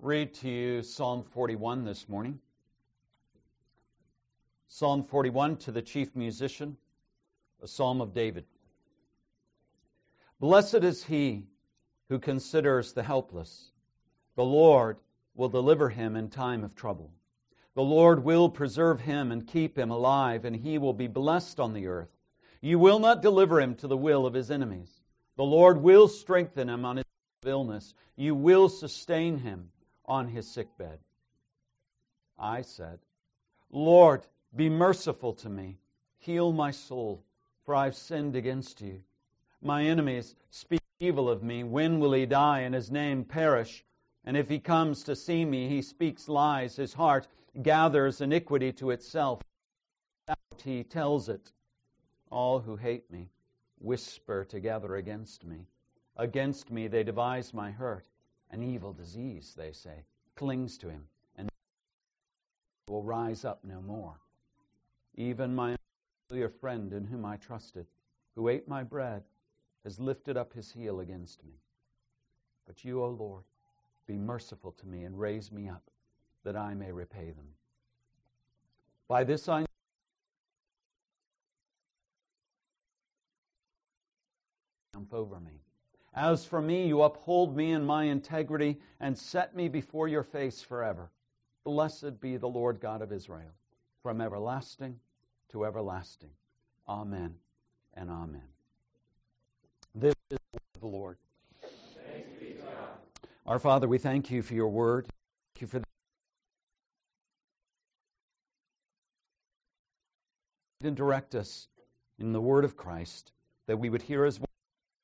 read to you Psalm 41 this morning. Psalm 41, to the chief musician, a psalm of David. Blessed is he who considers the helpless. The Lord will deliver him in time of trouble. The Lord will preserve him and keep him alive, and he will be blessed on the earth. You will not deliver him to the will of his enemies. The Lord will strengthen him on his illness. You will sustain him on his sickbed. I said, Lord, be merciful to me. Heal my soul, for I've sinned against you. My enemies speak evil of me. When will he die and his name perish? And if he comes to see me, he speaks lies. His heart gathers iniquity to itself. He tells it. All who hate me whisper together against me. Against me they devise my hurt. An evil disease, they say, clings to him, and will rise up no more. Even my familiar friend in whom I trusted, who ate my bread, has lifted up his heel against me. But you, O Lord, be merciful to me and raise me up, that I may repay them. By this I triumph over me. As for me, you uphold me in my integrity and set me before your face forever. Blessed be the Lord God of Israel, from everlasting to everlasting. Amen and amen. This is the word of the Lord. Thanks be to God. Our Father, we thank you for your word. Thank you for and direct us in the word of Christ, that we would hear his word.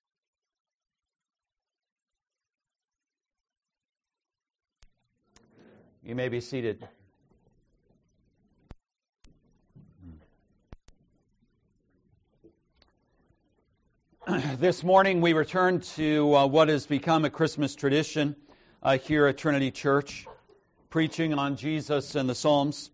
You may be seated. This morning we return to what has become a Christmas tradition here at Trinity Church, preaching on Jesus and the Psalms.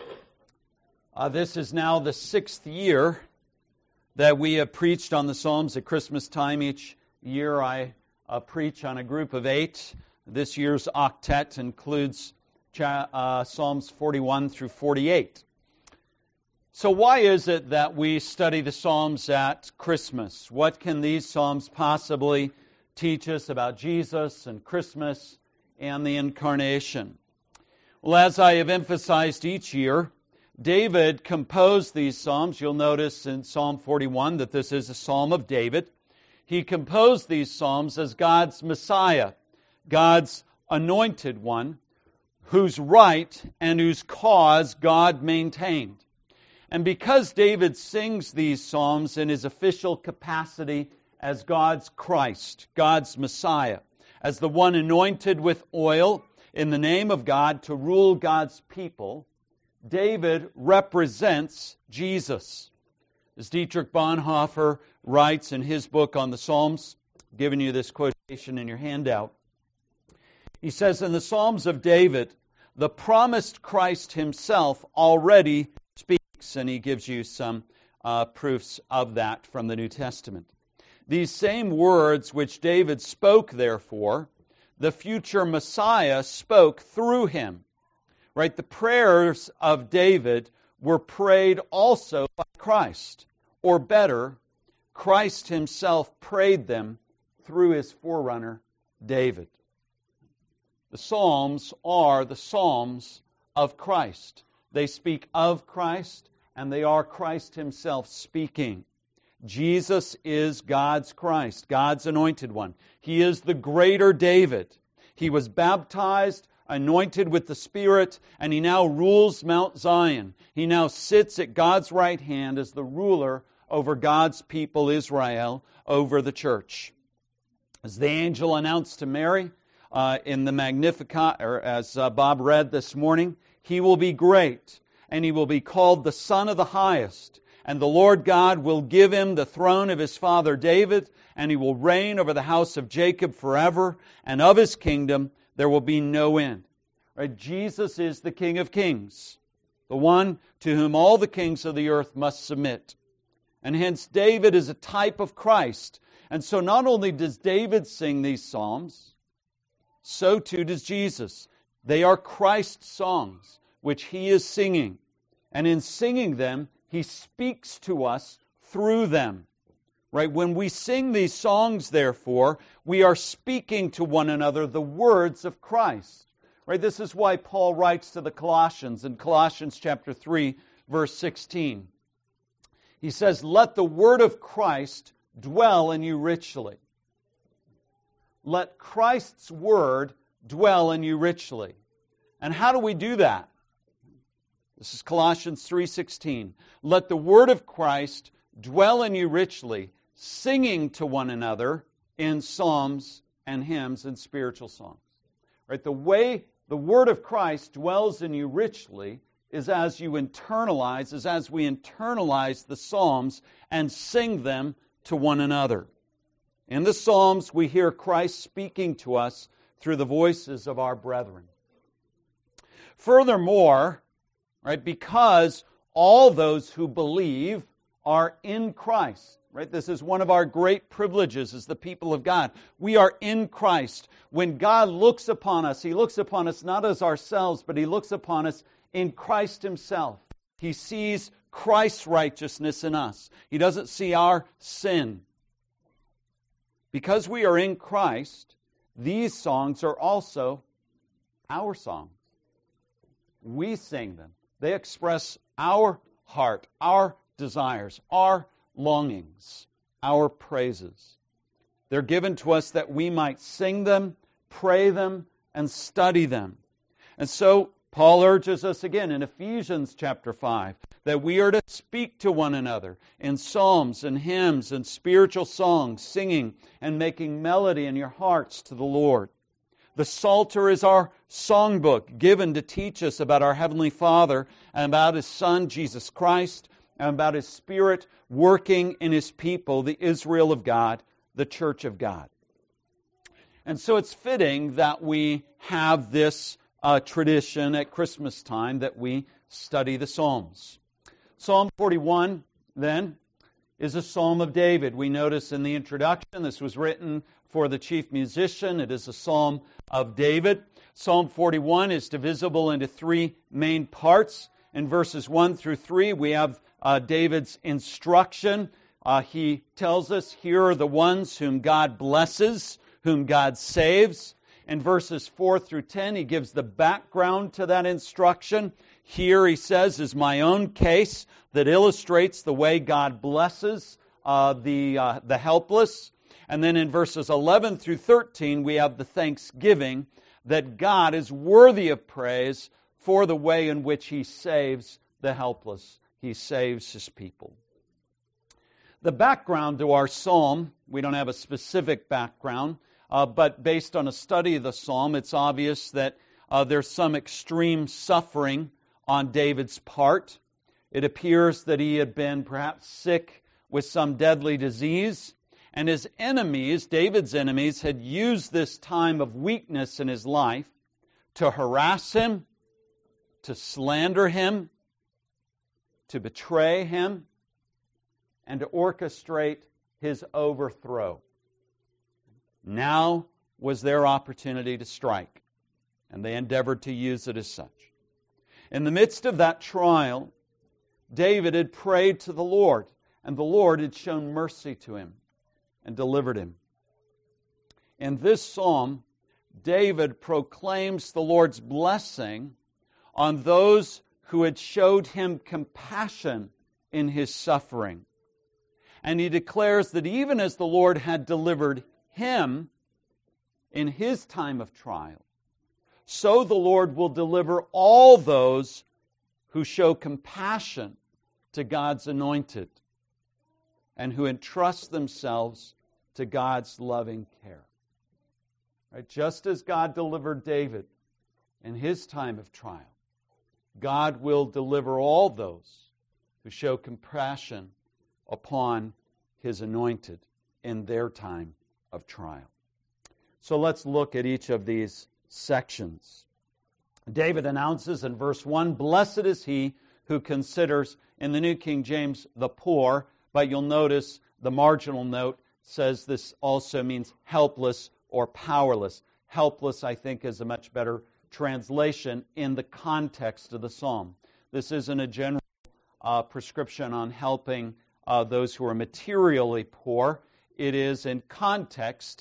This is now the 6th year that we have preached on the Psalms at Christmas time. Each year I preach on a group of 8. This year's octet includes Psalms 41 through 48. So why is it that we study the Psalms at Christmas? What can these Psalms possibly teach us about Jesus and Christmas and the Incarnation? Well, as I have emphasized each year, David composed these Psalms. You'll notice in Psalm 41 that this is a Psalm of David. He composed these Psalms as God's Messiah, God's anointed one, whose right and whose cause God maintained. And because David sings these Psalms in his official capacity as God's Christ, God's Messiah, as the one anointed with oil in the name of God to rule God's people, David represents Jesus. As Dietrich Bonhoeffer writes in his book on the Psalms, I've given you this quotation in your handout. He says, in the Psalms of David, the promised Christ himself already speaks, and he gives you some proofs of that from the New Testament. These same words which David spoke, therefore, the future Messiah spoke through him. Right? The prayers of David were prayed also by Christ. Or better, Christ himself prayed them through his forerunner, David. The Psalms are the Psalms of Christ. They speak of Christ, and they are Christ himself speaking. Jesus is God's Christ, God's anointed one. He is the greater David. He was baptized, anointed with the Spirit, and he now rules Mount Zion. He now sits at God's right hand as the ruler over God's people, Israel, over the church. As the angel announced to Mary in the Magnificat, or as Bob read this morning, he will be great, and he will be called the Son of the Highest. And the Lord God will give him the throne of his father David, and he will reign over the house of Jacob forever, and of his kingdom there will be no end. Right? Jesus is the King of Kings, the one to whom all the kings of the earth must submit. And hence David is a type of Christ. And so not only does David sing these psalms, so too does Jesus. They are Christ's songs, which He is singing. And in singing them, He speaks to us through them. Right? When we sing these songs, therefore, we are speaking to one another the words of Christ. Right? This is why Paul writes to the Colossians in Colossians chapter 3, verse 16. He says, "Let the word of Christ dwell in you richly." Let Christ's word dwell in you richly. And how do we do that? This is Colossians 3:16. "Let the word of Christ dwell in you richly, singing to one another in psalms and hymns and spiritual songs." Right? The way the word of Christ dwells in you richly is as we internalize the psalms and sing them to one another. In the psalms, we hear Christ speaking to us through the voices of our brethren. Furthermore, right, because all those who believe are in Christ, right? This is one of our great privileges as the people of God. We are in Christ. When God looks upon us, He looks upon us not as ourselves, but He looks upon us in Christ Himself. He sees Christ's righteousness in us. He doesn't see our sin. Because we are in Christ, these songs are also our songs. We sing them. They express our heart, our desires, our longings, our praises. They're given to us that we might sing them, pray them, and study them. And so Paul urges us again in Ephesians chapter 5 that we are to speak to one another in psalms and hymns and spiritual songs, singing and making melody in your hearts to the Lord. The Psalter is our songbook given to teach us about our Heavenly Father and about His Son, Jesus Christ, and about His Spirit working in His people, the Israel of God, the Church of God. And so it's fitting that we have this tradition at Christmas time that we study the Psalms. Psalm 41, then, is a psalm of David. We notice in the introduction, this was written for the chief musician. It is a psalm of David. Psalm 41 is divisible into three main parts. In verses 1 through 3, we have David's instruction. He tells us, here are the ones whom God blesses, whom God saves. In verses 4 through 10, he gives the background to that instruction. Here, he says, is my own case that illustrates the way God blesses the helpless. And then in verses 11 through 13, we have the thanksgiving that God is worthy of praise for the way in which He saves the helpless. He saves His people. The background to our psalm, we don't have a specific background, but based on a study of the psalm, it's obvious that there's some extreme suffering on David's part. It appears that he had been perhaps sick with some deadly disease, and his enemies, David's enemies, had used this time of weakness in his life to harass him, to slander him, to betray him, and to orchestrate his overthrow. Now was their opportunity to strike, and they endeavored to use it as such. In the midst of that trial, David had prayed to the Lord, and the Lord had shown mercy to him and delivered him. In this psalm, David proclaims the Lord's blessing on those who had showed him compassion in his suffering. And he declares that even as the Lord had delivered him in his time of trial, so the Lord will deliver all those who show compassion to God's anointed and who entrust themselves to God's loving care. Right? Just as God delivered David in his time of trial, God will deliver all those who show compassion upon His anointed in their time of trial. So let's look at each of these sections. David announces in verse 1, "Blessed is he who considers," in the New King James, "the poor," but you'll notice the marginal note says this also means helpless or powerless. helpless, I think, is a much better translation in the context of the psalm. This isn't a general prescription on helping those who are materially poor. It is in context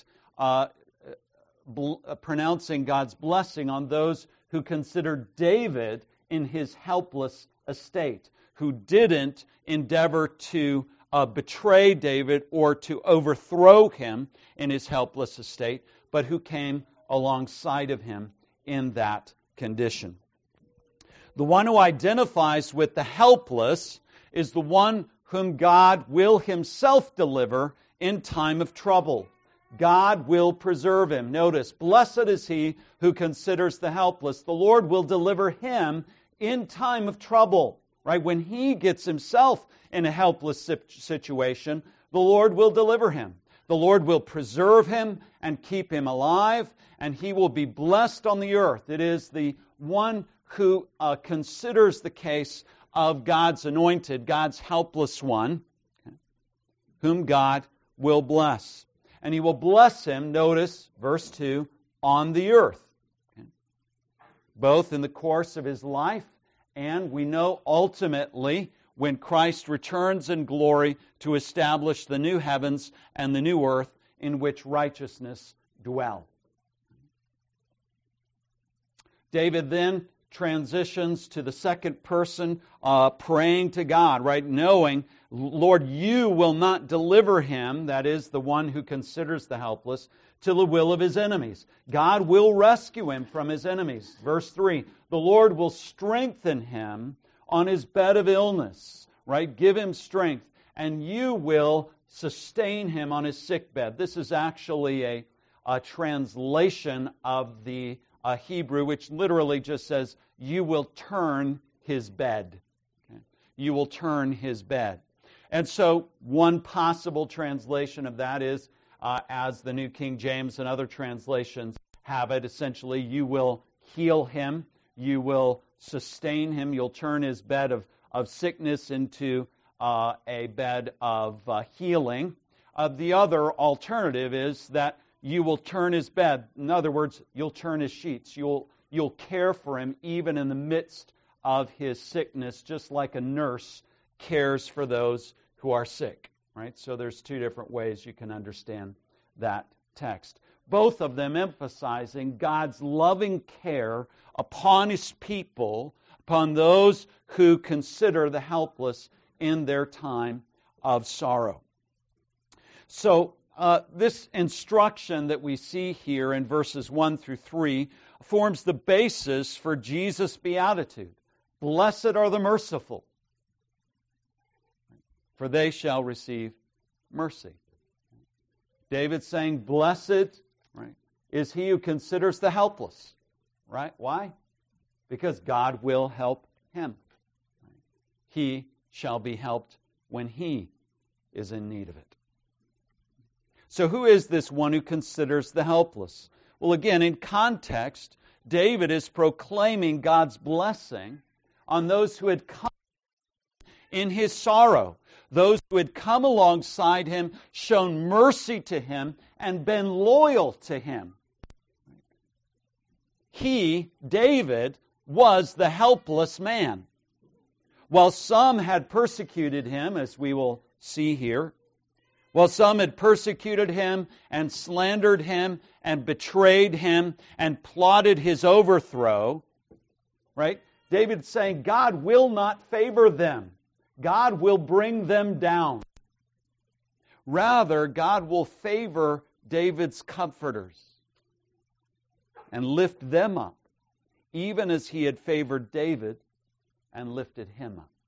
pronouncing God's blessing on those who consider David in his helpless estate, who didn't endeavor to betray David or to overthrow him in his helpless estate, but who came alongside of him in that condition. The one who identifies with the helpless is the one whom God will himself deliver in time of trouble. God will preserve him. Notice, blessed is he who considers the helpless. The Lord will deliver him in time of trouble. Right? When he gets himself in a helpless situation, the Lord will deliver him. The Lord will preserve him and keep him alive, and he will be blessed on the earth. It is the one who considers the case of God's anointed, God's helpless one, whom God will bless. And he will bless him, notice, verse 2, on the earth. Both in the course of his life, and we know ultimately when Christ returns in glory to establish the new heavens and the new earth in which righteousness dwells. David then transitions to the second person, praying to God, right? Knowing, Lord, you will not deliver him, that is, the one who considers the helpless, to the will of his enemies. God will rescue him from his enemies. Verse 3, the Lord will strengthen him on his bed of illness, right? Give him strength, and you will sustain him on his sick bed. This is actually a translation of the Hebrew, which literally just says, you will turn his bed. Okay? You will turn his bed. And so one possible translation of that is, as the New King James and other translations have it, essentially, you will heal him, you will sustain him, you'll turn his bed of sickness into a bed of healing. The other alternative is that you will turn his bed. In other words, you'll turn his sheets. You'll care for him even in the midst of his sickness, just like a nurse cares for those who are sick. Right? So there's two different ways you can understand that text. Both of them emphasizing God's loving care upon his people, upon those who consider the helpless in their time of sorrow. So this instruction that we see here in verses 1 through 3 forms the basis for Jesus' beatitude. Blessed are the merciful, for they shall receive mercy. David's saying, blessed, right, is he who considers the helpless. Right? Why? Because God will help him. He shall be helped when he is in need of it. So who is this one who considers the helpless? Well, again, in context, David is proclaiming God's blessing on those who had come in his sorrow, those who had come alongside him, shown mercy to him, and been loyal to him. He, David, was the helpless man. While some had persecuted him, as we will see here, while some had persecuted him and slandered him and betrayed him and plotted his overthrow, right? David's saying God will not favor them. God will bring them down. Rather, God will favor David's comforters and lift them up, even as he had favored David and lifted him up.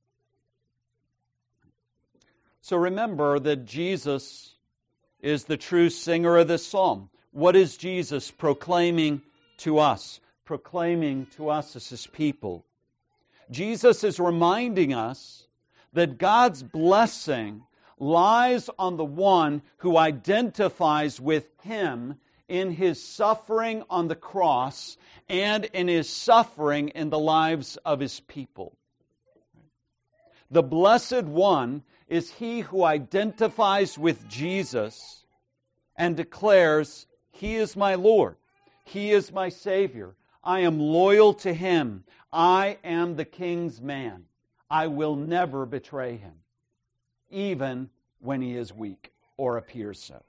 So remember that Jesus is the true singer of this psalm. What is Jesus proclaiming to us? Proclaiming to us as his people. Jesus is reminding us that God's blessing lies on the one who identifies with him in his suffering on the cross and in his suffering in the lives of his people. The blessed one is he who identifies with Jesus and declares, He is my Lord. He is my Savior. I am loyal to Him. I am the King's man. I will never betray Him, even when He is weak or appears so.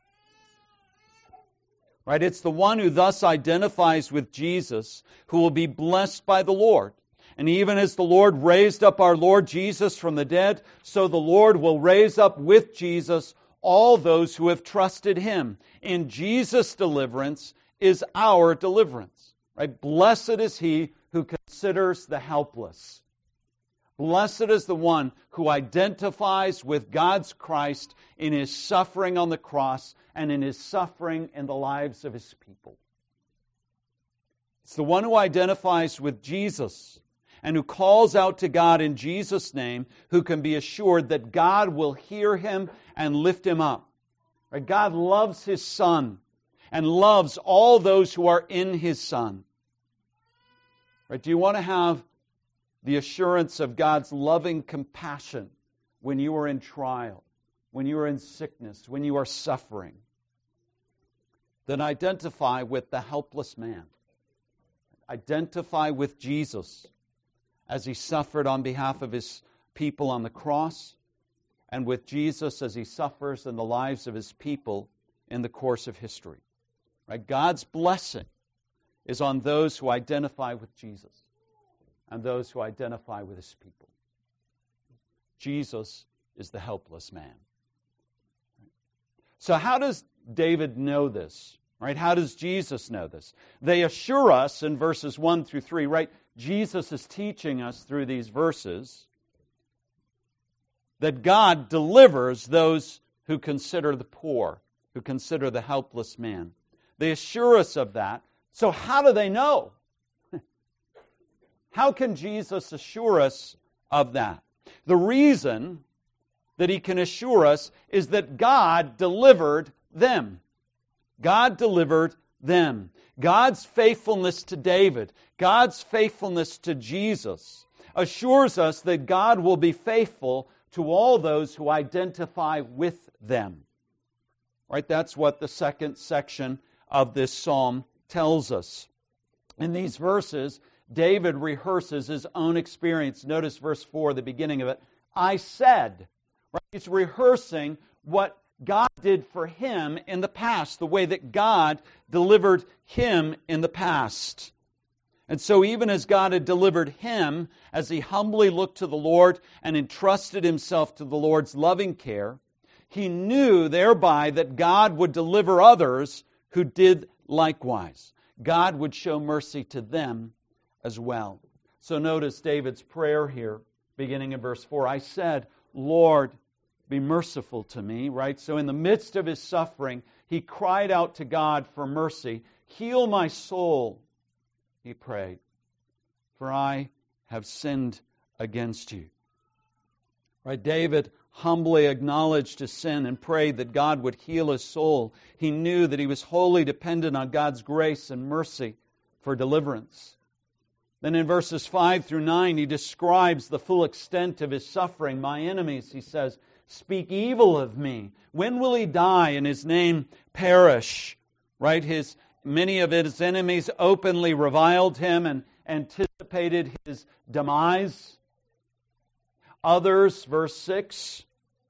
Right? It's the one who thus identifies with Jesus who will be blessed by the Lord. And even as the Lord raised up our Lord Jesus from the dead, so the Lord will raise up with Jesus all those who have trusted Him. In Jesus' deliverance is our deliverance. Right? Blessed is he who considers the helpless. Blessed is the one who identifies with God's Christ in His suffering on the cross and in His suffering in the lives of His people. It's the one who identifies with Jesus and who calls out to God in Jesus' name, who can be assured that God will hear him and lift him up. Right? God loves His Son and loves all those who are in His Son. Right? Do you want to have the assurance of God's loving compassion when you are in trial, when you are in sickness, when you are suffering? Then identify with the helpless man. Identify with Jesus as He suffered on behalf of His people on the cross, and with Jesus as He suffers in the lives of His people in the course of history. Right? God's blessing is on those who identify with Jesus and those who identify with His people. Jesus is the helpless man. So how does David know this? Right? How does Jesus know this? They assure us in verses 1 through 3, right? Jesus is teaching us through these verses that God delivers those who consider the poor, who consider the helpless man. They assure us of that. So how do they know? How can Jesus assure us of that? The reason that He can assure us is that God delivered them. God delivered them. God's faithfulness to David, God's faithfulness to Jesus, assures us that God will be faithful to all those who identify with them. Right? That's what the second section of this psalm tells us. In these verses, David rehearses his own experience. Notice verse 4, the beginning of it. I said. Right? He's rehearsing what God did for him in the past, the way that God delivered him in the past. And so even as God had delivered him, as he humbly looked to the Lord and entrusted himself to the Lord's loving care, he knew thereby that God would deliver others who did likewise. God would show mercy to them as well. So notice David's prayer here, beginning in verse 4. I said, Lord, be merciful to me, right? So in the midst of his suffering, he cried out to God for mercy. Heal my soul, he prayed, for I have sinned against you. Right? David humbly acknowledged his sin and prayed that God would heal his soul. He knew that he was wholly dependent on God's grace and mercy for deliverance. Then in verses 5 through 9, he describes the full extent of his suffering. My enemies, he says, speak evil of me. When will he die and his name perish? Right? Many of his enemies openly reviled him and anticipated his demise. Others, verse 6,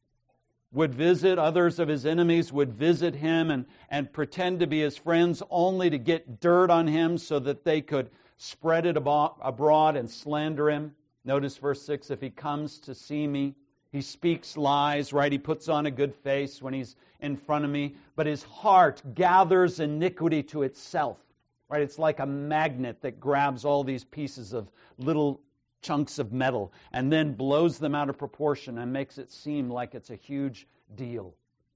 others of his enemies would visit him and pretend to be his friends only to get dirt on him so that they could spread it abroad and slander him. Notice verse 6, if he comes to see me, he speaks lies, right? He puts on a good face when he's in front of me, but his heart gathers iniquity to itself, right? It's like a magnet that grabs all these pieces of little chunks of metal and then blows them out of proportion and makes it seem like it's a huge deal.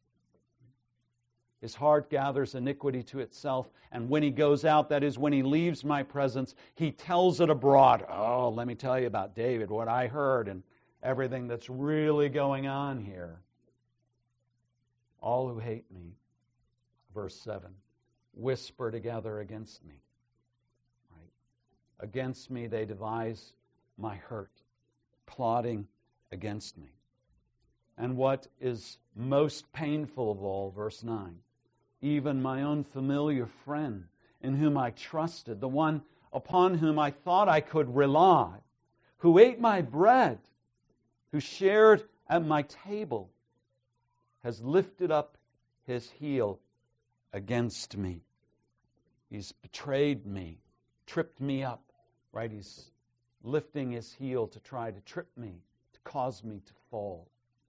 His heart gathers iniquity to itself, and when he goes out, that is, when he leaves my presence, he tells it abroad. Oh, let me tell you about David, what I heard, and everything that's really going on here. All who hate me, verse 7, whisper together against me. Right? Against me they devise my hurt, plotting against me. And what is most painful of all, verse 9, even my own familiar friend in whom I trusted, the one upon whom I thought I could rely, who ate my bread, who shared at my table, has lifted up his heel against me. He's betrayed me, tripped me up, right? He's lifting his heel to try to trip me, to cause me to fall.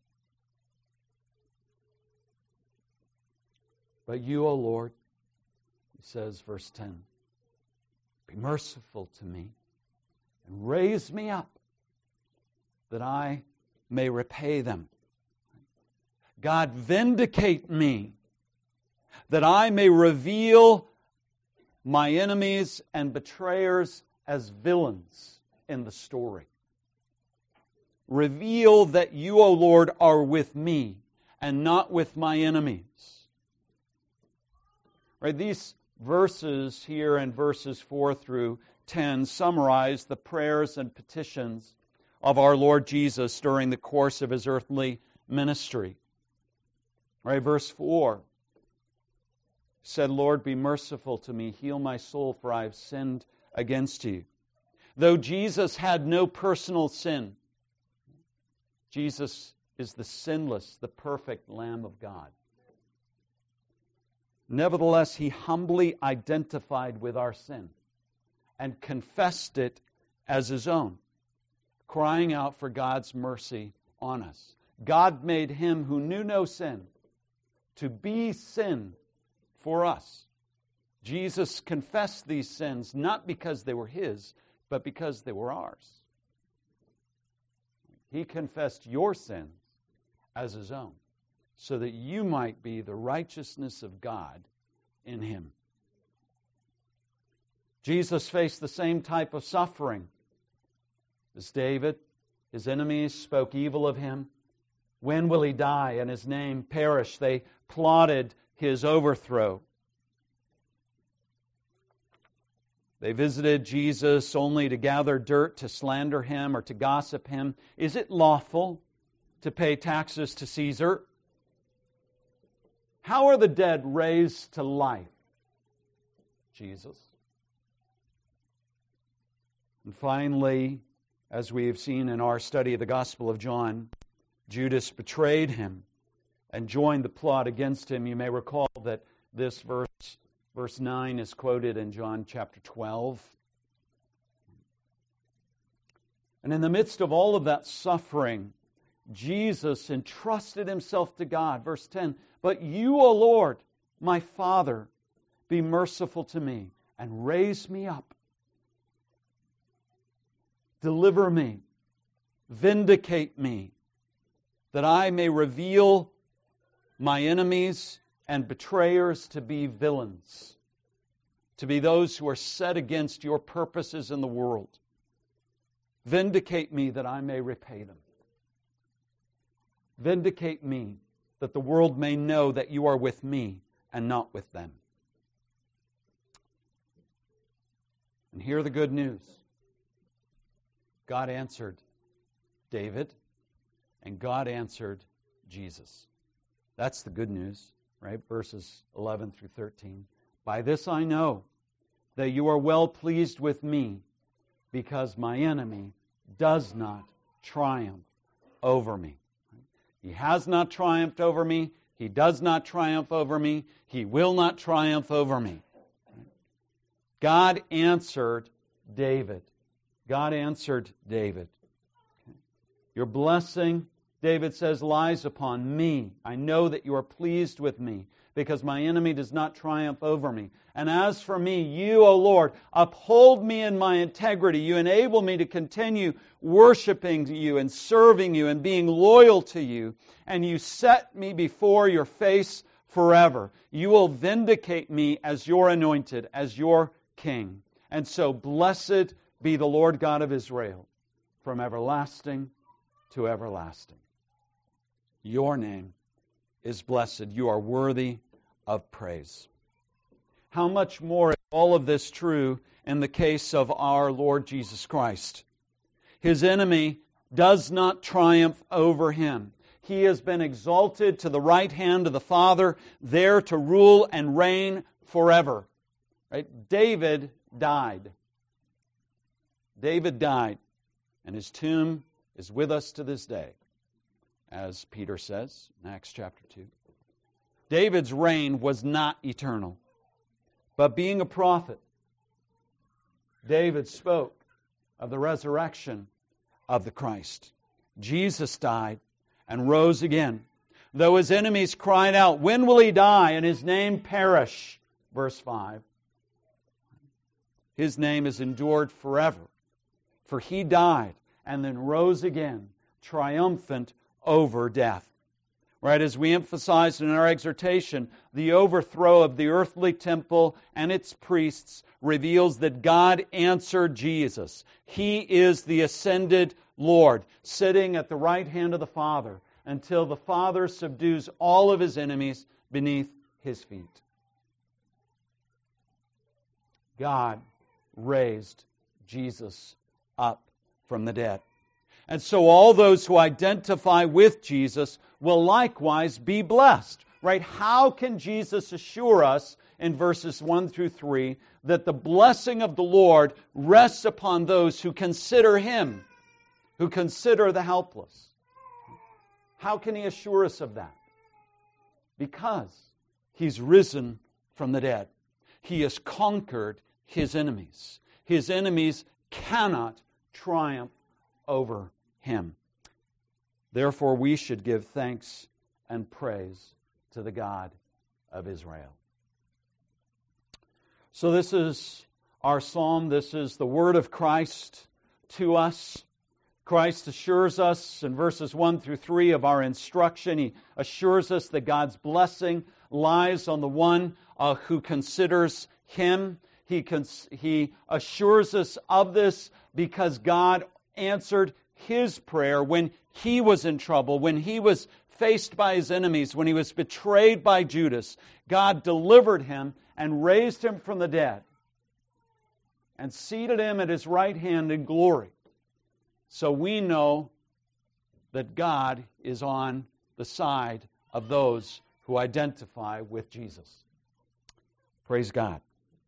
But you, O Lord, he says, verse 10, be merciful to me and raise me up that I may repay them. God, vindicate me that I may reveal my enemies and betrayers as villains in the story. Reveal that you, O Lord, are with me and not with my enemies. Right, these verses here in verses 4 through 10 summarize the prayers and petitions of our Lord Jesus during the course of his earthly ministry. Right, verse 4 said, Lord, be merciful to me, heal my soul, for I have sinned against you. Though Jesus had no personal sin, Jesus is the sinless, the perfect Lamb of God. Nevertheless, he humbly identified with our sin and confessed it as his own, crying out for God's mercy on us. God made him who knew no sin to be sin for us. Jesus confessed these sins not because they were his, but because they were ours. He confessed your sins as his own, so that you might be the righteousness of God in him. Jesus faced the same type of suffering as David. His enemies spoke evil of him. When will he die and his name perish? They plotted his overthrow. They visited Jesus only to gather dirt, to slander him, or to gossip him. Is it lawful to pay taxes to Caesar? How are the dead raised to life? Jesus. And finally, as we have seen in our study of the Gospel of John, Judas betrayed him and joined the plot against him. You may recall that this verse 9 is quoted in John chapter 12. And in the midst of all of that suffering, Jesus entrusted himself to God. Verse 10, but you, O Lord, my Father, be merciful to me and raise me up. Deliver me, vindicate me, that I may reveal my enemies and betrayers to be villains, to be those who are set against your purposes in the world. Vindicate me that I may repay them. Vindicate me that the world may know that you are with me and not with them. And hear the good news. God answered David, and God answered Jesus. That's the good news, right? Verses 11 through 13. By this I know that you are well pleased with me, because my enemy does not triumph over me. He has not triumphed over me. He does not triumph over me. He will not triumph over me. God answered David. God answered David. Your blessing, David says, lies upon me. I know that you are pleased with me, because my enemy does not triumph over me. And as for me, you, O Lord, uphold me in my integrity. You enable me to continue worshiping you and serving you and being loyal to you. And you set me before your face forever. You will vindicate me as your anointed, as your king. And so blessed be the Lord God of Israel, from everlasting to everlasting. Your name is blessed. You are worthy of praise. How much more is all of this true in the case of our Lord Jesus Christ? His enemy does not triumph over him. He has been exalted to the right hand of the Father, there to rule and reign forever. Right? David died. David died, and his tomb is with us to this day, as Peter says in Acts chapter 2. David's reign was not eternal, but being a prophet, David spoke of the resurrection of the Christ. Jesus died and rose again. Though his enemies cried out, "When will he die and his name perish?" Verse 5. His name is endured forever, for he died and then rose again, triumphant over death. Right, as we emphasized in our exhortation, the overthrow of the earthly temple and its priests reveals that God answered Jesus. He is the ascended Lord, sitting at the right hand of the Father until the Father subdues all of his enemies beneath his feet. God raised Jesus up from the dead. And so all those who identify with Jesus will likewise be blessed. Right? How can Jesus assure us in verses 1 through 3 that the blessing of the Lord rests upon those who consider Him, who consider the helpless? How can He assure us of that? Because He's risen from the dead. He has conquered His enemies. His enemies cannot triumph over Him. Therefore, we should give thanks and praise to the God of Israel. So this is our psalm. This is the word of Christ to us. Christ assures us in verses 1 through 3 of our instruction. He assures us that God's blessing lies on the one who considers Him. He assures us of this because God answered His prayer when He was in trouble, when He was faced by His enemies, when He was betrayed by Judas. God delivered Him and raised Him from the dead and seated Him at His right hand in glory. So we know that God is on the side of those who identify with Jesus. Praise God.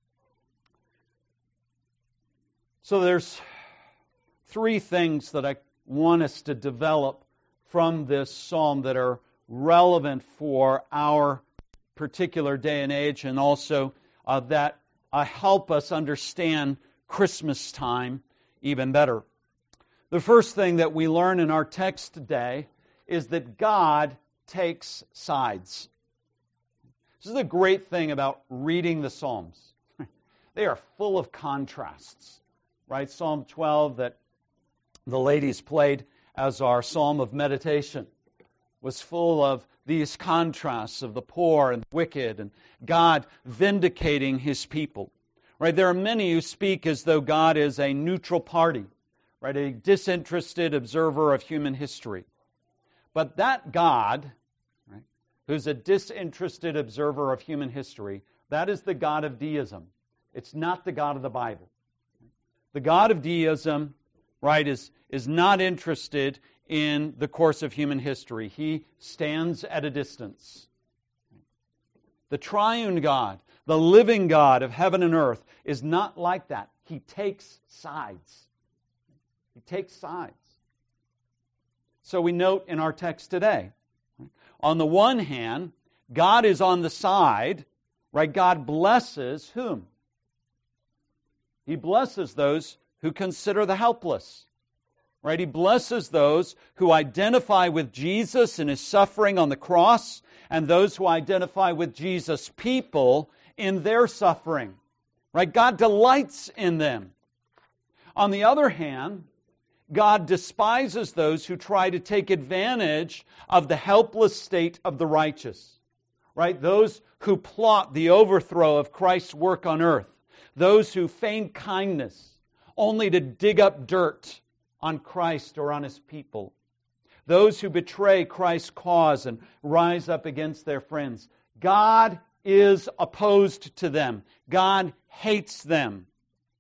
So there's three things that I want us to develop from this psalm that are relevant for our particular day and age, and also that help us understand Christmas time even better. The first thing that we learn in our text today is that God takes sides. This is the great thing about reading the Psalms. They are full of contrasts. Right? Psalm 12 that the ladies played as our psalm of meditation was full of these contrasts of the poor and the wicked and God vindicating His people. Right? There are many who speak as though God is a neutral party, right? A disinterested observer of human history. But that God, right, who's a disinterested observer of human history, that is the God of deism. It's not the God of the Bible. The God of deism, right, is not interested in the course of human history. He stands at a distance. The triune God, the living God of heaven and earth, is not like that. He takes sides. He takes sides. So we note in our text today, on the one hand, God is on the side, right? God blesses whom? He blesses those who consider the helpless. Right? He blesses those who identify with Jesus in His suffering on the cross, and those who identify with Jesus' people in their suffering. Right? God delights in them. On the other hand, God despises those who try to take advantage of the helpless state of the righteous. Right? Those who plot the overthrow of Christ's work on earth. Those who feign kindness only to dig up dirt on Christ or on His people. Those who betray Christ's cause and rise up against their friends. God is opposed to them. God hates them.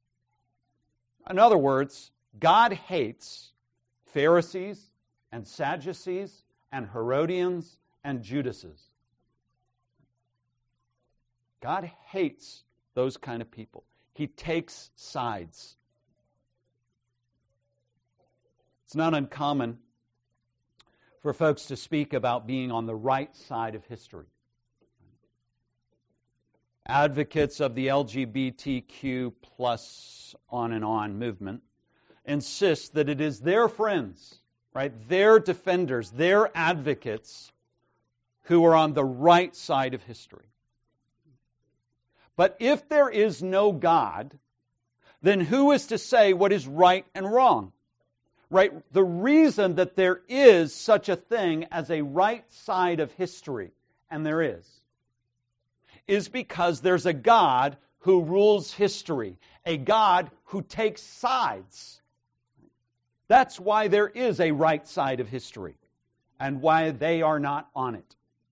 In other words, God hates Pharisees and Sadducees and Herodians and Judases. God hates those kind of people. He takes sides. It's not uncommon for folks to speak about being on the right side of history. Advocates of the LGBTQ plus on and on movement insist that it is their friends, right, their defenders, their advocates who are on the right side of history. But if there is no God, then who is to say what is right and wrong? Right? The reason that there is such a thing as a right side of history, and there is because there's a God who rules history, a God who takes sides. That's why there is a right side of history, and why they are not on it.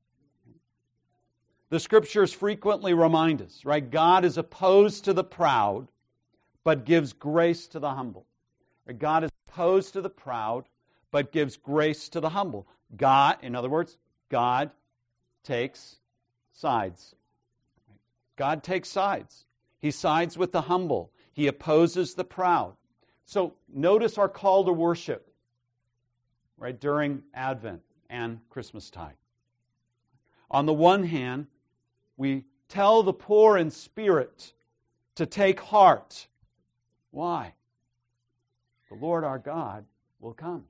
The Scriptures frequently remind us, right? God is opposed to the proud, but gives grace to the humble. God is opposed to the proud, but gives grace to the humble. God, in other words, God takes sides. God takes sides. He sides with the humble. He opposes the proud. So notice our call to worship, right, during Advent and Christmastide. On the one hand, we tell the poor in spirit to take heart. Why? The Lord our God will come.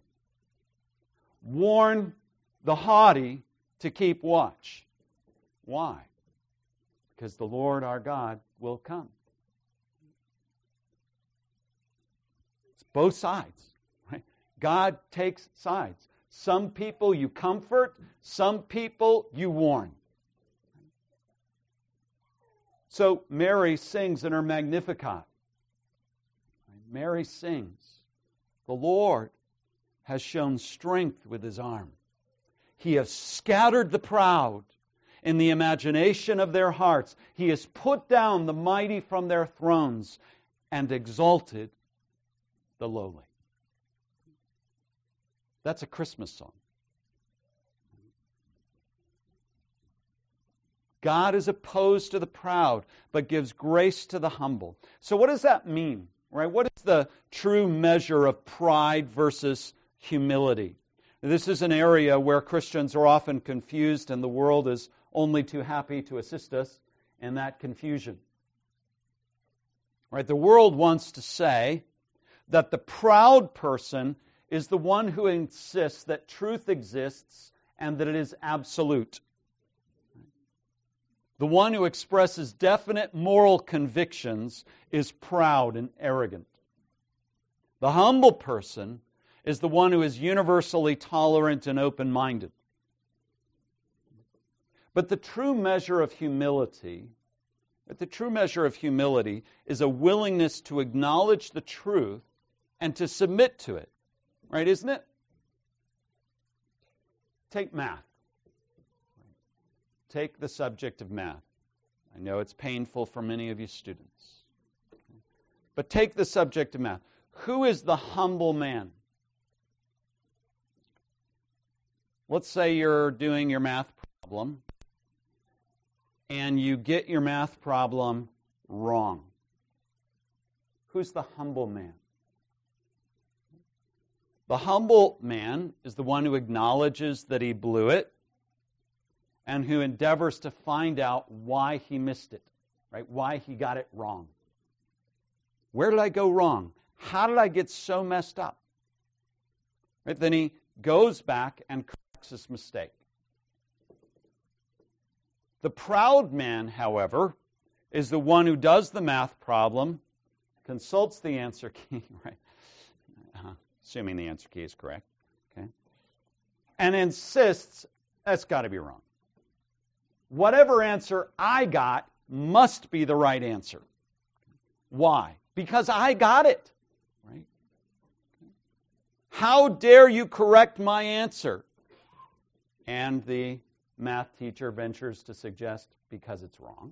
Warn the haughty to keep watch. Why? Because the Lord our God will come. It's both sides, right? God takes sides. Some people you comfort, some people you warn. So Mary sings in her Magnificat. Mary sings, "The Lord has shown strength with His arm. He has scattered the proud in the imagination of their hearts. He has put down the mighty from their thrones and exalted the lowly." That's a Christmas song. God is opposed to the proud, but gives grace to the humble. So what does that mean? Right? What is the true measure of pride versus humility? This is an area where Christians are often confused, and the world is only too happy to assist us in that confusion. Right? The world wants to say that the proud person is the one who insists that truth exists and that it is absolute. The one who expresses definite moral convictions is proud and arrogant. The humble person is the one who is universally tolerant and open-minded. But the true measure of humility is a willingness to acknowledge the truth and to submit to it. Right, isn't it? Take math. Take the subject of math. I know it's painful for many of you students. But take the subject of math. Who is the humble man? Let's say you're doing your math problem and you get your math problem wrong. Who's the humble man? The humble man is the one who acknowledges that he blew it and who endeavors to find out why he missed it, right? Why he got it wrong. Where did I go wrong? How did I get so messed up? Right? Then he goes back and corrects his mistake. The proud man, however, is the one who does the math problem, consults the answer key, right? Assuming the answer key is correct, okay? And insists, that's got to be wrong. Whatever answer I got must be the right answer. Why? Because I got it, right? How dare you correct my answer? And the math teacher ventures to suggest, because it's wrong.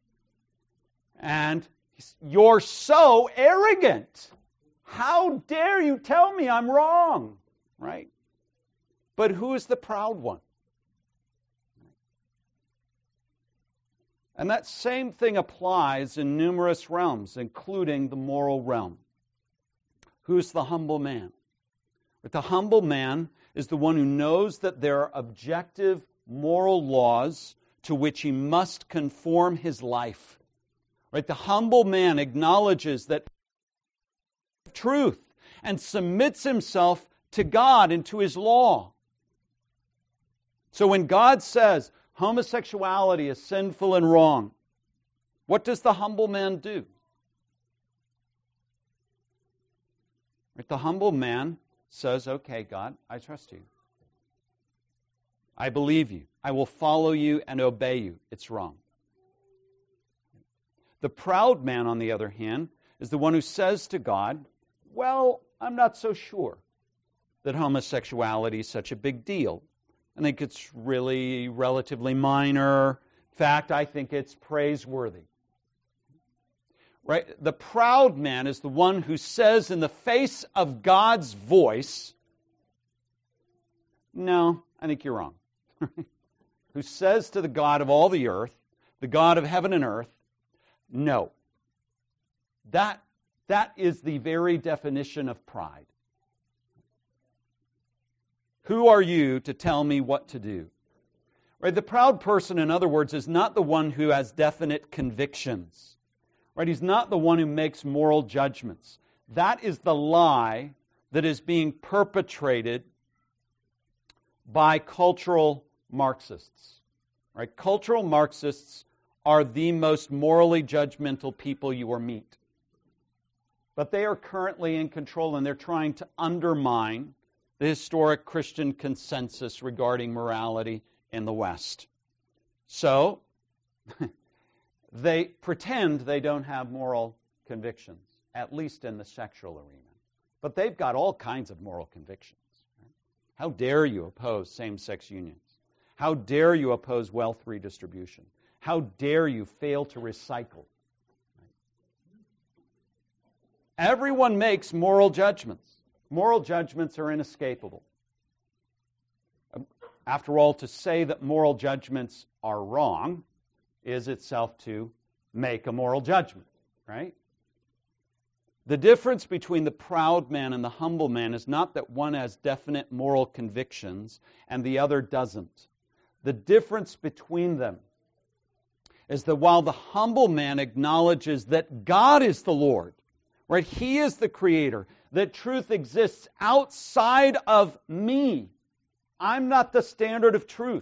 And you're so arrogant. How dare you tell me I'm wrong, right? But who is the proud one? And that same thing applies in numerous realms, including the moral realm. Who's the humble man? But the humble man is the one who knows that there are objective moral laws to which he must conform his life. Right? The humble man acknowledges that truth and submits himself to God and to His law. So when God says homosexuality is sinful and wrong, what does the humble man do? Right? The humble man says, okay, God, I trust you. I believe you. I will follow you and obey you. It's wrong. The proud man, on the other hand, is the one who says to God, well, I'm not so sure that homosexuality is such a big deal. I think it's really relatively minor. In fact, I think it's praiseworthy. Right? The proud man is the one who says in the face of God's voice, no, I think you're wrong. Who says to the God of all the earth, the God of heaven and earth, no. That is the very definition of pride. Who are you to tell me what to do? Right? The proud person, in other words, is not the one who has definite convictions. Right? He's not the one who makes moral judgments. That is the lie that is being perpetrated by cultural Marxists. Right? Cultural Marxists are the most morally judgmental people you will meet. But they are currently in control, and they're trying to undermine the historic Christian consensus regarding morality in the West. So, they pretend they don't have moral convictions, at least in the sexual arena. But they've got all kinds of moral convictions. Right? How dare you oppose same-sex unions? How dare you oppose wealth redistribution? How dare you fail to recycle? Right? Everyone makes moral judgments. Moral judgments are inescapable. After all, to say that moral judgments are wrong is itself to make a moral judgment, right? The difference between the proud man and the humble man is not that one has definite moral convictions and the other doesn't. The difference between them is that while the humble man acknowledges that God is the Lord, right? He is the Creator, that truth exists outside of me. I'm not the standard of truth.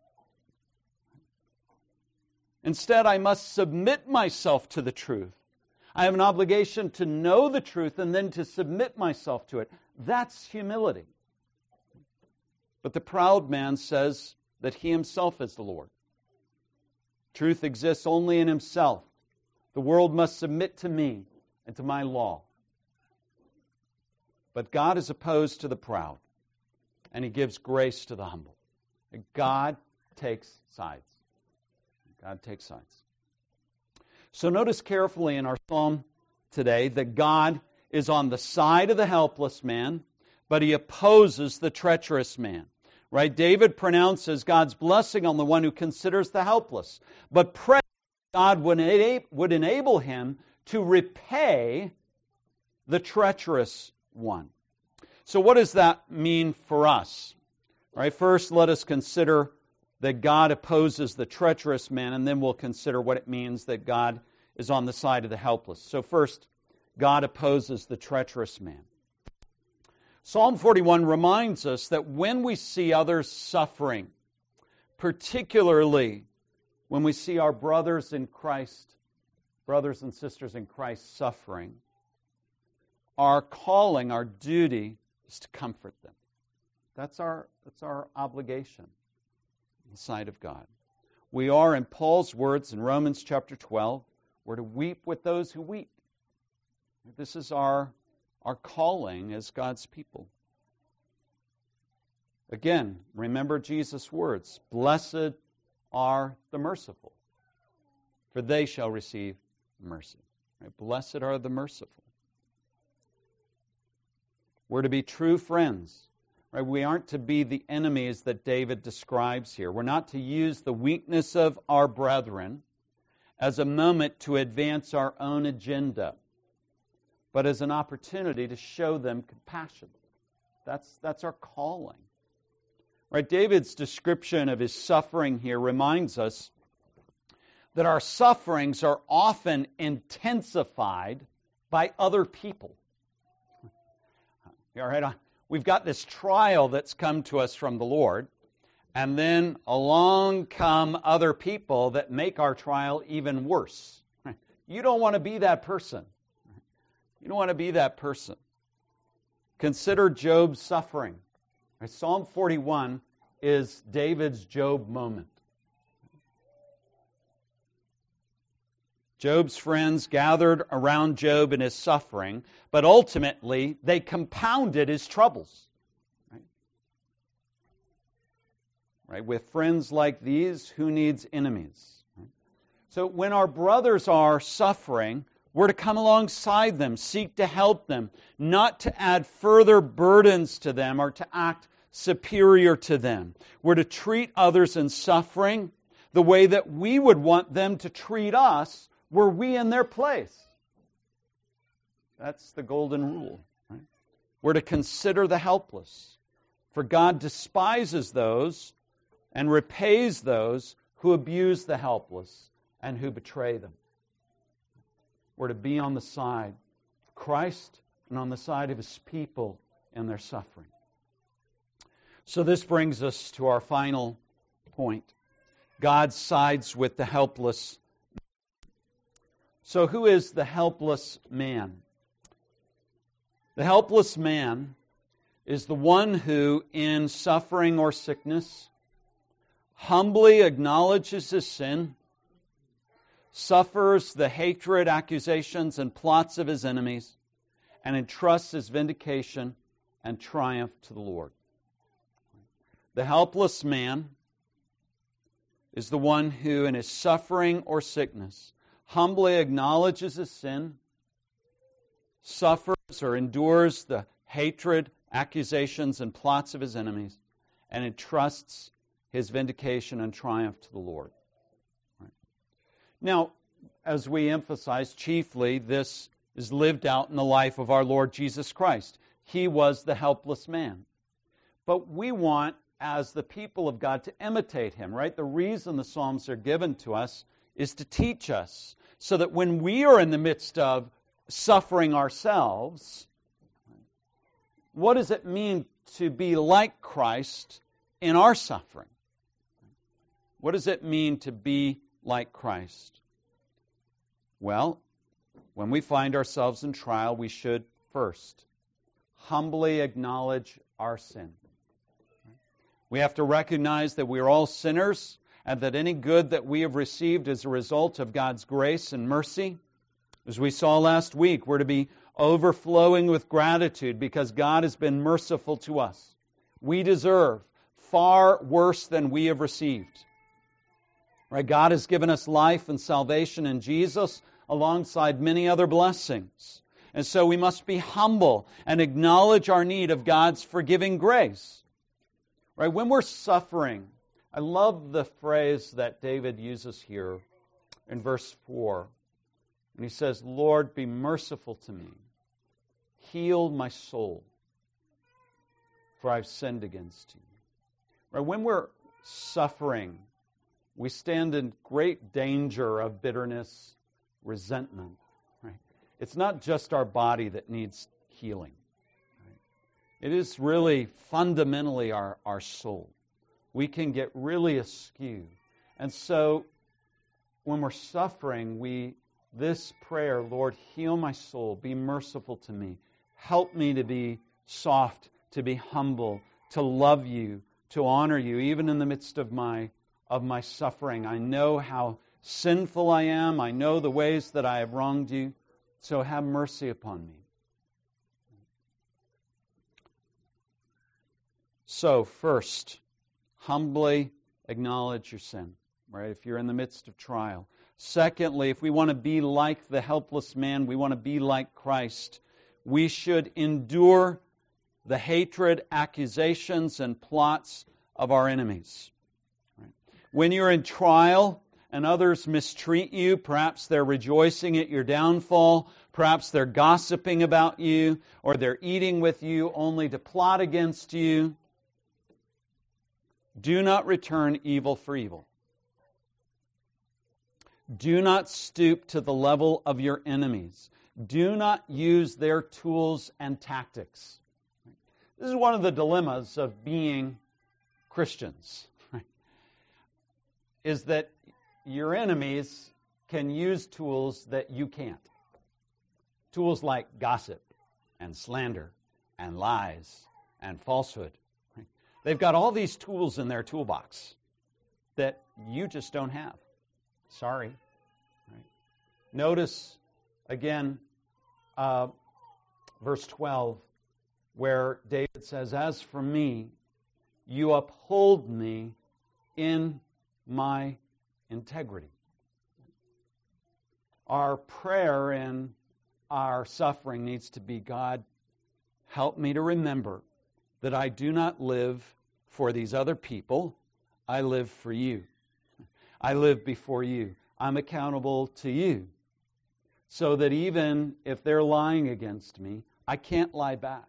Instead, I must submit myself to the truth. I have an obligation to know the truth and then to submit myself to it. That's humility. But the proud man says that he himself is the Lord. Truth exists only in himself. The world must submit to me and to my law. But God is opposed to the proud, and He gives grace to the humble. And God takes sides. God takes sides. So notice carefully in our psalm today that God is on the side of the helpless man, but He opposes the treacherous man. Right? David pronounces God's blessing on the one who considers the helpless, but prays God would enable him to repay the treacherous one. So what does that mean for us? All right, first, let us consider that God opposes the treacherous man, and then we'll consider what it means that God is on the side of the helpless. So first, God opposes the treacherous man. Psalm 41 reminds us that when we see others suffering, particularly when we see our brothers in Christ, brothers and sisters in Christ suffering, our calling, our duty is to comfort them. That's our obligation in the sight of God. We are, in Paul's words in Romans chapter 12, we're to weep with those who weep. This is our calling as God's people. Again, remember Jesus' words, "Blessed are the merciful, for they shall receive mercy." Right? Blessed are the merciful. We're to be true friends. Right? We aren't to be the enemies that David describes here. We're not to use the weakness of our brethren as a moment to advance our own agenda, but as an opportunity to show them compassion. That's our calling. Right? David's description of his suffering here reminds us that our sufferings are often intensified by other people. All right, we've got this trial that's come to us from the Lord, and then along come other people that make our trial even worse. You don't want to be that person. You don't want to be that person. Consider Job's suffering. Psalm 41 is David's Job moment. Job's friends gathered around Job in his suffering, but ultimately they compounded his troubles. Right? With friends like these, who needs enemies? Right? So when our brothers are suffering, we're to come alongside them, seek to help them, not to add further burdens to them or to act superior to them. We're to treat others in suffering the way that we would want them to treat us were we in their place. That's the golden rule. Right? We're to consider the helpless, for God despises those and repays those who abuse the helpless and who betray them. We're to be on the side of Christ and on the side of His people in their suffering. So this brings us to our final point. God sides with the helpless. So who is the helpless man? The helpless man is the one who, in suffering or sickness, humbly acknowledges his sin, suffers the hatred, accusations, and plots of his enemies, and entrusts his vindication and triumph to the Lord. The helpless man is the one who, in his suffering or sickness, humbly acknowledges his sin, suffers or endures the hatred, accusations, and plots of his enemies, and entrusts his vindication and triumph to the Lord. Right. Now, as we emphasize, chiefly this is lived out in the life of our Lord Jesus Christ. He was the helpless man. But we want, as the people of God, to imitate Him, right? The reason the Psalms are given to us is to teach us, so that when we are in the midst of suffering ourselves, what does it mean to be like Christ in our suffering? What does it mean to be like Christ? Well, when we find ourselves in trial, we should first humbly acknowledge our sin. We have to recognize that we are all sinners, and that any good that we have received is a result of God's grace and mercy. As we saw last week, we're to be overflowing with gratitude because God has been merciful to us. We deserve far worse than we have received. Right? God has given us life and salvation in Jesus alongside many other blessings. And so we must be humble and acknowledge our need of God's forgiving grace. Right? When we're suffering, I love the phrase that David uses here in verse 4. And he says, Lord, be merciful to me. Heal my soul, for I've sinned against you. Right? When we're suffering, we stand in great danger of bitterness, resentment. Right? It's not just our body that needs healing. Right? It is really fundamentally our soul. We can get really askew. And so when we're suffering, this prayer, Lord, heal my soul, be merciful to me. Help me to be soft, to be humble, to love you, to honor you, even in the midst of my suffering. I know how sinful I am. I know the ways that I have wronged you. So have mercy upon me. So first, humbly acknowledge your sin, right? If you're in the midst of trial. Secondly, if we want to be like the helpless man, we want to be like Christ, we should endure the hatred, accusations, and plots of our enemies. Right? When you're in trial, and others mistreat you. Perhaps they're rejoicing at your downfall. Perhaps they're gossiping about you, or they're eating with you only to plot against you. Do not return evil for evil. Do not stoop to the level of your enemies. Do not use their tools and tactics. This is one of the dilemmas of being Christians, right? Is that your enemies can use tools that you can't. Tools like gossip and slander and lies and falsehood. Right? They've got all these tools in their toolbox that you just don't have. Sorry. Right? Notice, again, verse 12, where David says, "As for me, you uphold me in my integrity." Our prayer in our suffering needs to be, God, help me to remember that I do not live for these other people. I live for you. I live before you. I'm accountable to you. So that even if they're lying against me, I can't lie back.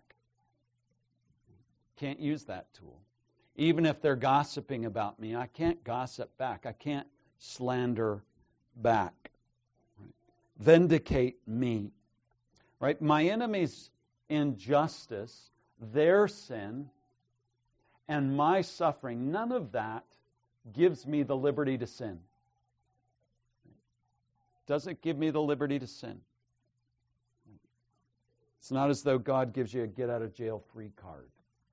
Can't use that tool. Even if they're gossiping about me, I can't gossip back. I can't slander back. Right? Vindicate me. Right? My enemy's injustice, their sin, and my suffering, none of that gives me the liberty to sin. Doesn't give me the liberty to sin. It's not as though God gives you a get-out-of-jail-free card.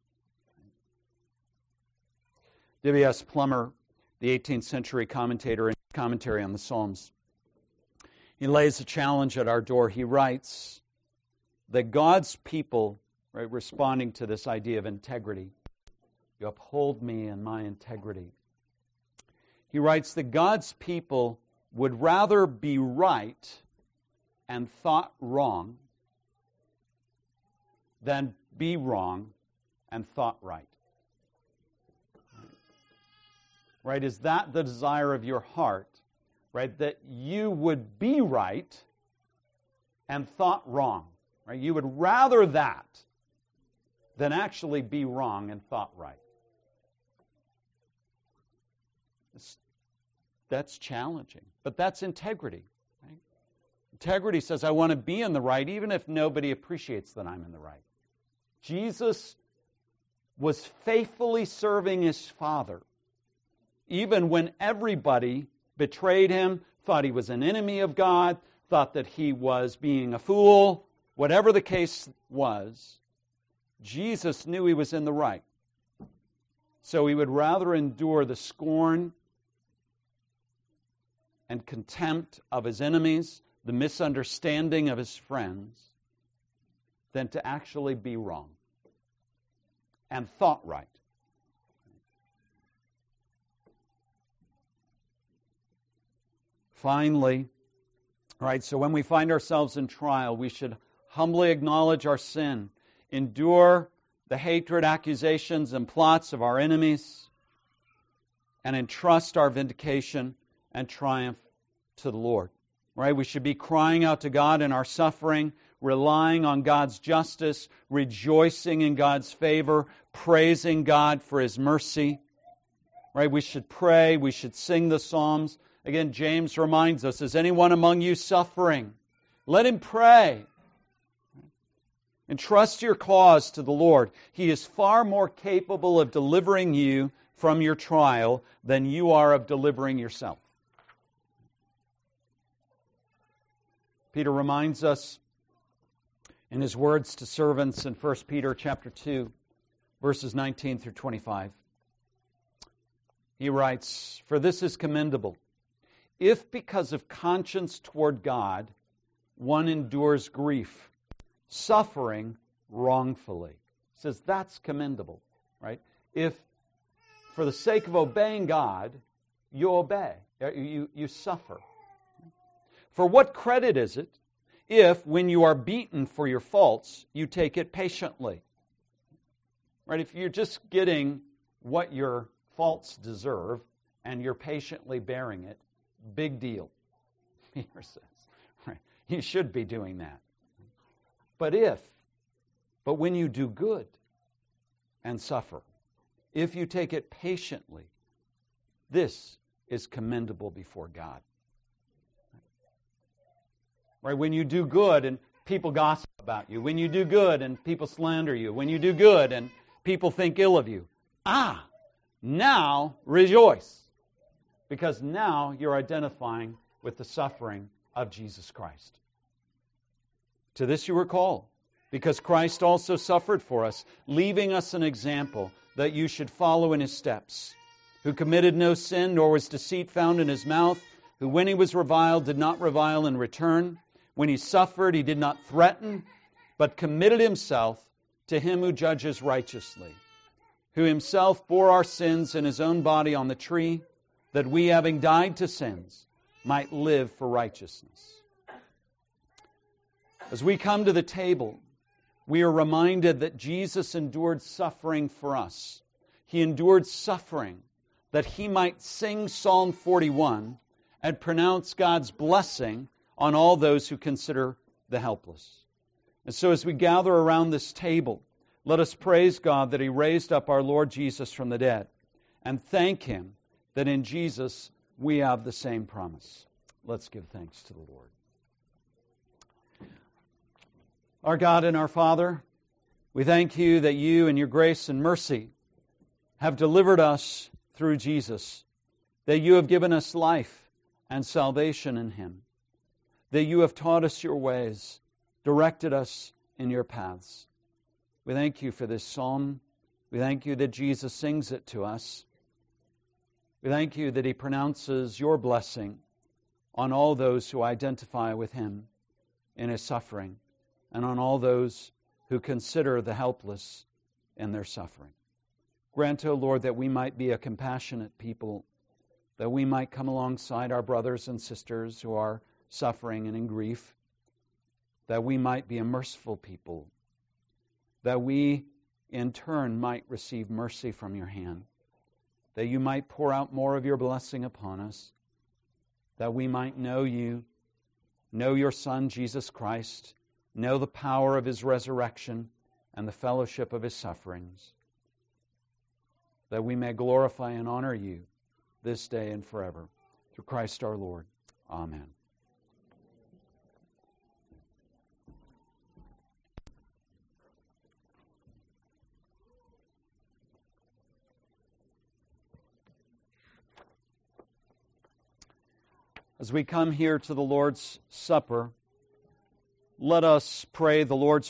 W.S. Plummer, the 18th century commentator in commentary on the Psalms, he lays a challenge at our door. He writes that God's people, right, responding to this idea of integrity, you uphold me in my integrity. He writes that God's people would rather be right and thought wrong than be wrong and thought right. Right? Is that the desire of your heart? Right? That you would be right and thought wrong. Right? You would rather that than actually be wrong and thought right. That's challenging. But that's integrity. Right? Integrity says, I want to be in the right even if nobody appreciates that I'm in the right. Jesus was faithfully serving His Father even when everybody betrayed Him, thought He was an enemy of God, thought that He was being a fool. Whatever the case was, Jesus knew He was in the right. So He would rather endure the scorn and contempt of His enemies, the misunderstanding of His friends, than to actually be wrong and thought right. Finally, right, so when we find ourselves in trial, we should humbly acknowledge our sin, endure the hatred, accusations, and plots of our enemies, and entrust our vindication and triumph to the Lord. Right? We should be crying out to God in our suffering, relying on God's justice, rejoicing in God's favor, praising God for His mercy. Right? We should pray, we should sing the Psalms. Again, James reminds us, is anyone among you suffering? Let him pray. Entrust your cause to the Lord. He is far more capable of delivering you from your trial than you are of delivering yourself. Peter reminds us in his words to servants in 1 Peter chapter 2, verses 19 through 25. He writes, "For this is commendable, if because of conscience toward God one endures grief, suffering wrongfully." He says that's commendable, right? If for the sake of obeying God, you obey, you suffer. For what credit is it if, when you are beaten for your faults, you take it patiently? Right? If you're just getting what your faults deserve and you're patiently bearing it, Big deal, Peter says. Right? You should be doing that. But when you do good and suffer, if you take it patiently, this is commendable before God. Right? When you do good and people gossip about you, when you do good and people slander you, when you do good and people think ill of you, now rejoice. Because now you're identifying with the suffering of Jesus Christ. To this you were called, because Christ also suffered for us, leaving us an example that you should follow in His steps, who committed no sin, nor was deceit found in His mouth, who when He was reviled did not revile in return. When He suffered, He did not threaten, but committed Himself to Him who judges righteously, who Himself bore our sins in His own body on the tree, that we, having died to sins, might live for righteousness. As we come to the table, we are reminded that Jesus endured suffering for us. He endured suffering that He might sing Psalm 41 and pronounce God's blessing on all those who consider the helpless. And so as we gather around this table, let us praise God that He raised up our Lord Jesus from the dead, and thank Him that in Jesus we have the same promise. Let's give thanks to the Lord. Our God and our Father, we thank You that You in Your grace and mercy have delivered us through Jesus, that You have given us life and salvation in Him, that You have taught us Your ways, directed us in Your paths. We thank You for this psalm. We thank You that Jesus sings it to us. We thank You that He pronounces Your blessing on all those who identify with Him in His suffering, and on all those who consider the helpless in their suffering. Grant, O Lord, that we might be a compassionate people, that we might come alongside our brothers and sisters who are suffering and in grief, that we might be a merciful people, that we in turn might receive mercy from Your hand, that You might pour out more of Your blessing upon us, that we might know You, know Your Son, Jesus Christ, know the power of His resurrection and the fellowship of His sufferings, that we may glorify and honor You this day and forever. Through Christ our Lord. Amen. As we come here to the Lord's Supper, let us pray the Lord's